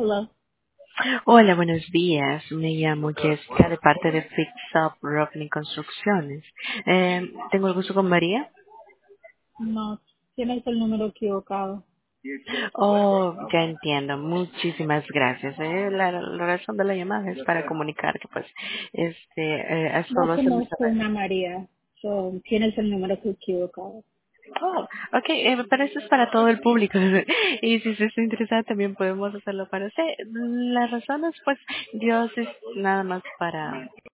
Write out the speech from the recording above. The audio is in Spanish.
Hello. Hola, buenos días. Me llamo Jessica de parte de Fix Up Roofing Construcciones. Tengo el gusto con María. No, tienes el número equivocado. Oh, ya entiendo. Muchísimas gracias. La razón de la llamada es para comunicar que pues No solo hacemos conozco una María. So, tienes el número equivocado. Oh, ok, pero eso es para todo el público. Y si se está interesada también podemos hacerlo para usted. La razón es pues Dios es nada más para